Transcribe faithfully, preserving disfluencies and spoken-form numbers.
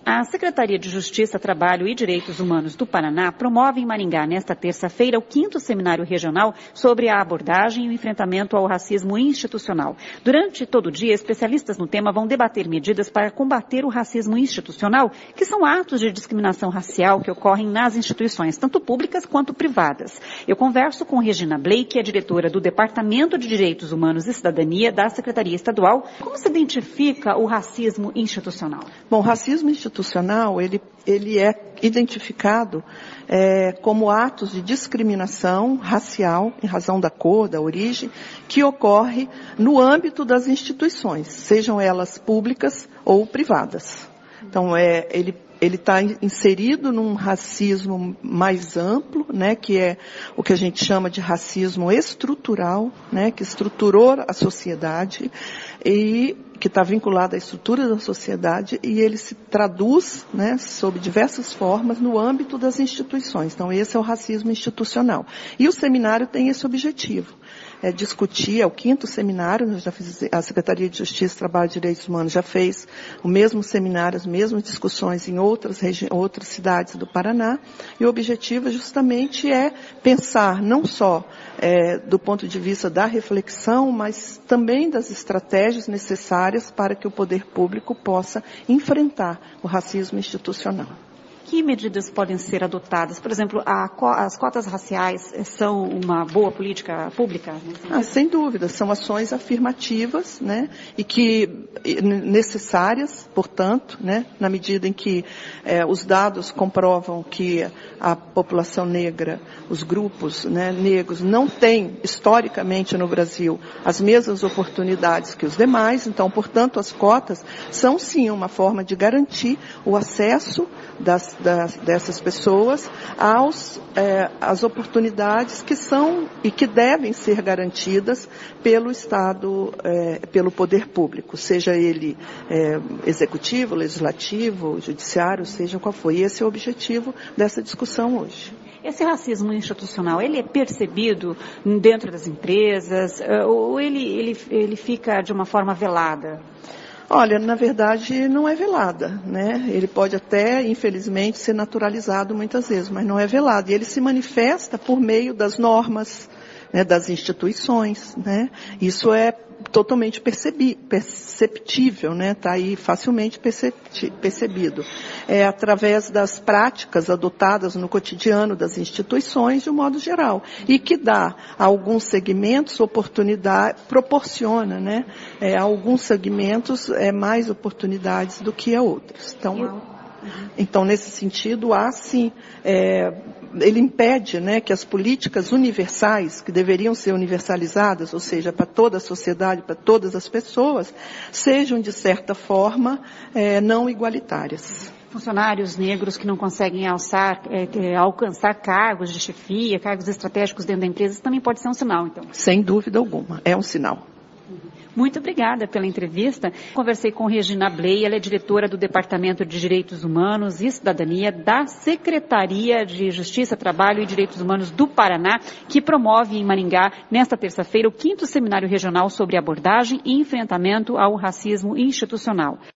A Secretaria de Justiça, Trabalho e Direitos Humanos do Paraná promove em Maringá, nesta terça-feira, o quinto Seminário Regional sobre a abordagem e o enfrentamento ao racismo institucional. Durante todo o dia, especialistas no tema vão debater medidas para combater o racismo institucional, que são atos de discriminação racial que ocorrem nas instituições, tanto públicas quanto privadas. Eu converso com Regina Bley, que é diretora do Departamento de Direitos Humanos e Cidadania da Secretaria Estadual. Como se identifica o racismo institucional? Bom, o racismo institucional, ele, ele é identificado é, como atos de discriminação racial, em razão da cor, da origem, que ocorre no âmbito das instituições, sejam elas públicas ou privadas. Então, é, ele ele está inserido num racismo mais amplo, né, que é o que a gente chama de racismo estrutural, né, que estruturou a sociedade e que está vinculado à estrutura da sociedade, e ele se traduz, né, sob diversas formas no âmbito das instituições. Então, esse é o racismo institucional. E o seminário tem esse objetivo. É discutir, é o quinto seminário, nós já fiz, a Secretaria de Justiça, Trabalho e Direitos Humanos já fez o mesmo seminário, as mesmas discussões em outras, outras cidades do Paraná, e o objetivo justamente é pensar não só é, do ponto de vista da reflexão, mas também das estratégias necessárias para que o poder público possa enfrentar o racismo institucional. Que medidas podem ser adotadas? Por exemplo, a, as cotas raciais são uma boa política pública? Ah, sem dúvida, são ações afirmativas, né, e que necessárias, portanto, né, na medida em que eh, os dados comprovam que a população negra, os grupos, né, negros, não têm, historicamente no Brasil, as mesmas oportunidades que os demais. Então, portanto, as cotas são sim uma forma de garantir o acesso das Das, dessas pessoas aos, é, às oportunidades que são e que devem ser garantidas pelo Estado, é, pelo poder público, seja ele é, executivo, legislativo, judiciário, seja qual for. E esse é o objetivo dessa discussão hoje. Esse racismo institucional, ele é percebido dentro das empresas ou ele, ele, ele fica de uma forma velada? Olha, na verdade não é velada, né? Ele pode até, infelizmente, ser naturalizado muitas vezes, mas não é velado. E ele se manifesta por meio das normas, né, das instituições, né? Isso é totalmente percebi, perceptível, né? Está aí facilmente percepti, percebido. É através das práticas adotadas no cotidiano das instituições, de um modo geral, e que dá a alguns segmentos oportunidade, proporciona, né, é, a alguns segmentos é, mais oportunidades do que a outros. Então, então nesse sentido, há sim, é, ele impede, né, que as políticas universais, que deveriam ser universalizadas, ou seja, para toda a sociedade, para todas as pessoas, sejam, de certa forma, é, não igualitárias. Funcionários negros que não conseguem alçar, é, alcançar cargos de chefia, cargos estratégicos dentro da empresa, isso também pode ser um sinal, então? Sem dúvida alguma, é um sinal. Muito obrigada pela entrevista. Conversei com Regina Bley, ela é diretora do Departamento de Direitos Humanos e Cidadania da Secretaria de Justiça, Trabalho e Direitos Humanos do Paraná, que promove em Maringá, nesta terça-feira, o quinto Seminário Regional sobre abordagem e enfrentamento ao racismo institucional.